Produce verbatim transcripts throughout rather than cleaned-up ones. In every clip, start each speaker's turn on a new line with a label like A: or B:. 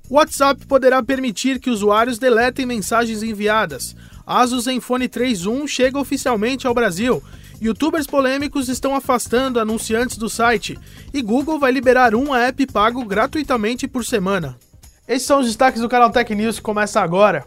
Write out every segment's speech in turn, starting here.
A: O WhatsApp poderá permitir que usuários deletem mensagens enviadas. Asus Zenfone três Zoom chega oficialmente ao Brasil. YouTubers polêmicos estão afastando anunciantes do site. E Google vai liberar um app pago gratuitamente por semana. Esses são os destaques do canal Tech News que começa agora.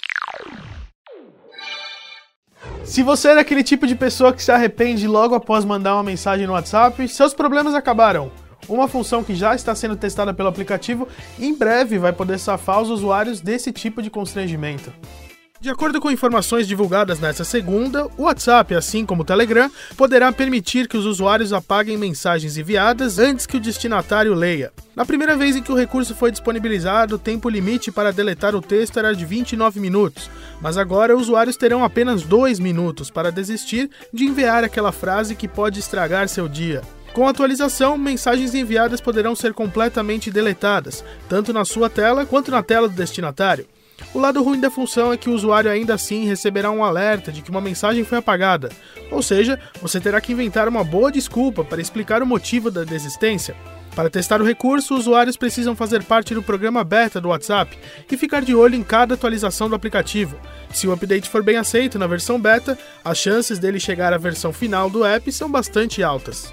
A: Se você é daquele tipo de pessoa que se arrepende logo após mandar uma mensagem no WhatsApp, seus problemas acabaram. Uma função que já está sendo testada pelo aplicativo, em breve vai poder safar os usuários desse tipo de constrangimento. De acordo com informações divulgadas nesta segunda, o WhatsApp, assim como o Telegram, poderá permitir que os usuários apaguem mensagens enviadas antes que o destinatário leia. Na primeira vez em que o recurso foi disponibilizado, o tempo limite para deletar o texto era de vinte e nove minutos, mas agora usuários terão apenas dois minutos para desistir de enviar aquela frase que pode estragar seu dia. Com a atualização, mensagens enviadas poderão ser completamente deletadas, tanto na sua tela quanto na tela do destinatário. O lado ruim da função é que o usuário ainda assim receberá um alerta de que uma mensagem foi apagada, ou seja, você terá que inventar uma boa desculpa para explicar o motivo da desistência. Para testar o recurso, usuários precisam fazer parte do programa beta do WhatsApp e ficar de olho em cada atualização do aplicativo. Se o update for bem aceito na versão beta, as chances dele chegar à versão final do app são bastante altas.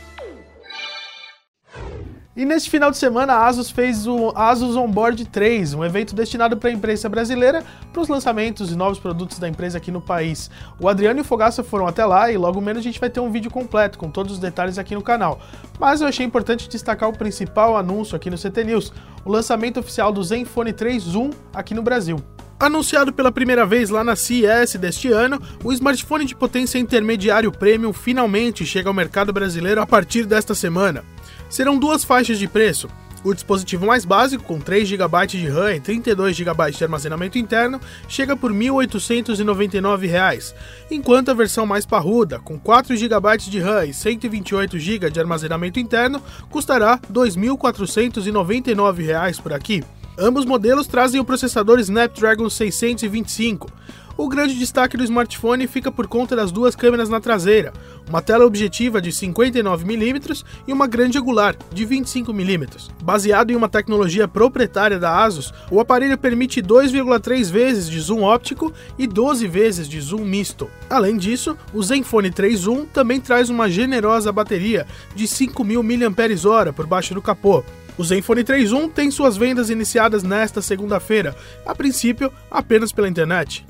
A: E neste final de semana, a Asus fez o Asus Onboard três, um evento destinado para a imprensa brasileira para os lançamentos e novos produtos da empresa aqui no país. O Adriano e o Fogaça foram até lá e logo menos a gente vai ter um vídeo completo com todos os detalhes aqui no canal. Mas eu achei importante destacar o principal anúncio aqui no C T News, o lançamento oficial do Zenfone três Zoom aqui no Brasil. Anunciado pela primeira vez lá na C E S deste ano, o smartphone de potência intermediário premium finalmente chega ao mercado brasileiro a partir desta semana. Serão duas faixas de preço. O dispositivo mais básico, com três gigabytes de RAM e trinta e dois gigabytes de armazenamento interno, chega por mil oitocentos e noventa e nove reais, enquanto a versão mais parruda, com quatro gigabytes de RAM e cento e vinte e oito gigabytes de armazenamento interno, custará dois mil quatrocentos e noventa e nove reais por aqui. Ambos modelos trazem o processador Snapdragon seiscentos e vinte e cinco. O grande destaque do smartphone fica por conta das duas câmeras na traseira, uma tela objetiva de cinquenta e nove milímetros e uma grande angular de vinte e cinco milímetros. Baseado em uma tecnologia proprietária da Asus, o aparelho permite dois vírgula três vezes de zoom óptico e doze vezes de zoom misto. Além disso, o Zenfone três Zoom também traz uma generosa bateria de cinco mil miliampères-hora por baixo do capô. O Zenfone três Zoom tem suas vendas iniciadas nesta segunda-feira, a princípio apenas pela internet.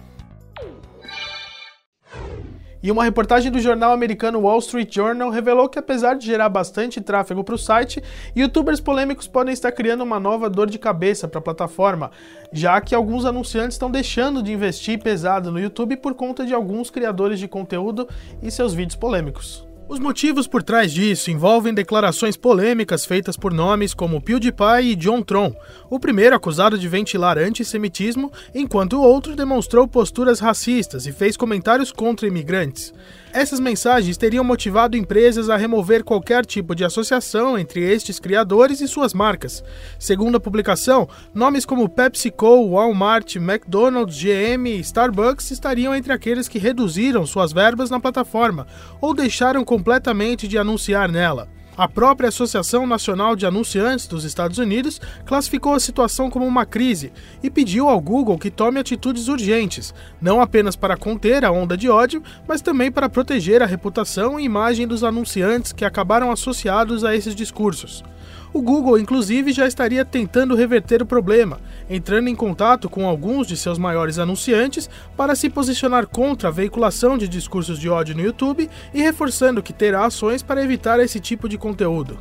A: E uma reportagem do jornal americano Wall Street Journal revelou que, apesar de gerar bastante tráfego para o site, youtubers polêmicos podem estar criando uma nova dor de cabeça para a plataforma, já que alguns anunciantes estão deixando de investir pesado no YouTube por conta de alguns criadores de conteúdo e seus vídeos polêmicos. Os motivos por trás disso envolvem declarações polêmicas feitas por nomes como PewDiePie e John Tron, o primeiro acusado de ventilar antissemitismo, enquanto o outro demonstrou posturas racistas e fez comentários contra imigrantes. Essas mensagens teriam motivado empresas a remover qualquer tipo de associação entre estes criadores e suas marcas. Segundo a publicação, nomes como PepsiCo, Walmart, McDonald's, G M e Starbucks estariam entre aqueles que reduziram suas verbas na plataforma ou deixaram completamente de anunciar nela. A própria Associação Nacional de Anunciantes dos Estados Unidos classificou a situação como uma crise e pediu ao Google que tome atitudes urgentes, não apenas para conter a onda de ódio, mas também para proteger a reputação e imagem dos anunciantes que acabaram associados a esses discursos. O Google, inclusive, já estaria tentando reverter o problema, entrando em contato com alguns de seus maiores anunciantes para se posicionar contra a veiculação de discursos de ódio no YouTube e reforçando que terá ações para evitar esse tipo de conteúdo.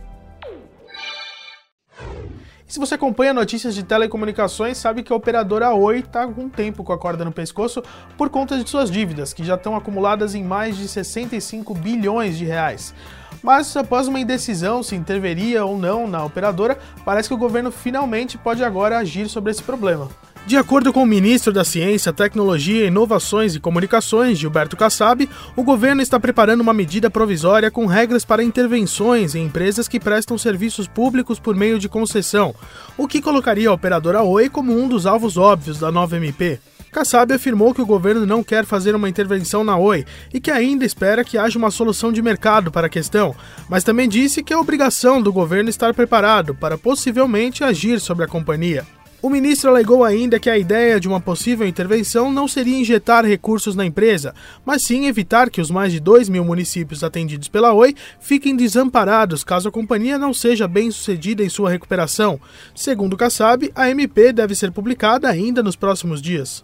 A: E se você acompanha notícias de telecomunicações, sabe que a operadora Oi está há algum tempo com a corda no pescoço por conta de suas dívidas, que já estão acumuladas em mais de sessenta e cinco bilhões de reais. Mas após uma indecisão se interveria ou não na operadora, parece que o governo finalmente pode agora agir sobre esse problema. De acordo com o ministro da Ciência, Tecnologia, Inovações e Comunicações, Gilberto Kassab, o governo está preparando uma medida provisória com regras para intervenções em empresas que prestam serviços públicos por meio de concessão, o que colocaria a operadora Oi como um dos alvos óbvios da nova M P. Kassab afirmou que o governo não quer fazer uma intervenção na Oi e que ainda espera que haja uma solução de mercado para a questão, mas também disse que é obrigação do governo estar preparado para possivelmente agir sobre a companhia. O ministro alegou ainda que a ideia de uma possível intervenção não seria injetar recursos na empresa, mas sim evitar que os mais de dois mil municípios atendidos pela Oi fiquem desamparados caso a companhia não seja bem sucedida em sua recuperação. Segundo Kassab, a M P deve ser publicada ainda nos próximos dias.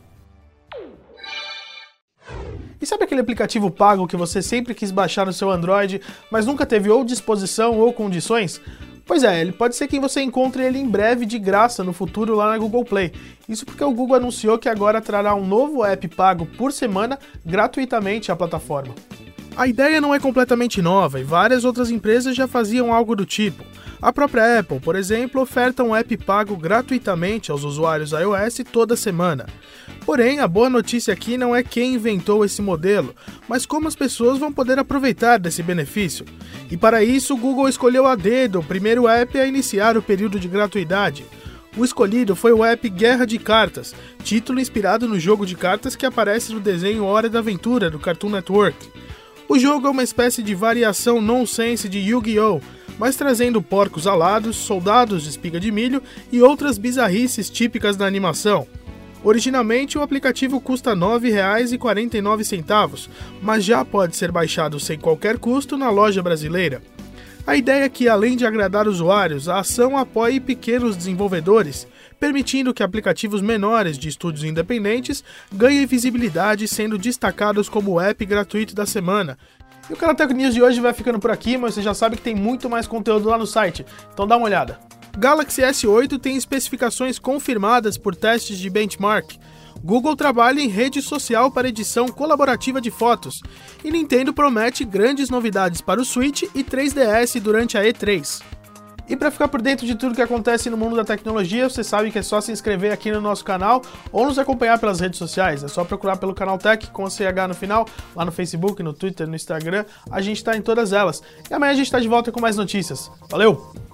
A: E sabe aquele aplicativo pago que você sempre quis baixar no seu Android, mas nunca teve ou disposição ou condições? Pois é, ele pode ser que você encontre ele em breve de graça no futuro lá na Google Play. Isso porque o Google anunciou que agora trará um novo app pago por semana gratuitamente à plataforma. A ideia não é completamente nova e várias outras empresas já faziam algo do tipo. A própria Apple, por exemplo, oferta um app pago gratuitamente aos usuários iOS toda semana. Porém, a boa notícia aqui não é quem inventou esse modelo, mas como as pessoas vão poder aproveitar desse benefício. E para isso, o Google escolheu a dedo o primeiro app a iniciar o período de gratuidade. O escolhido foi o app Guerra de Cartas, título inspirado no jogo de cartas que aparece no desenho Hora da Aventura, do Cartoon Network. O jogo é uma espécie de variação nonsense de Yu-Gi-Oh!, mas trazendo porcos alados, soldados de espiga de milho e outras bizarrices típicas da animação. Originalmente, o aplicativo custa nove reais e quarenta e nove centavos, mas já pode ser baixado sem qualquer custo na loja brasileira. A ideia é que, além de agradar usuários, a ação apoie pequenos desenvolvedores, permitindo que aplicativos menores de estúdios independentes ganhem visibilidade sendo destacados como o app gratuito da semana. E o Canal Tech News de hoje vai ficando por aqui, mas você já sabe que tem muito mais conteúdo lá no site, então dá uma olhada. Galaxy S oito tem especificações confirmadas por testes de benchmark. Google trabalha em rede social para edição colaborativa de fotos. E Nintendo promete grandes novidades para o Switch e três D S durante a E três. E para ficar por dentro de tudo que acontece no mundo da tecnologia, você sabe que é só se inscrever aqui no nosso canal ou nos acompanhar pelas redes sociais. É só procurar pelo Canal Tech com C H no final, lá no Facebook, no Twitter, no Instagram. A gente está em todas elas. E amanhã a gente está de volta com mais notícias. Valeu!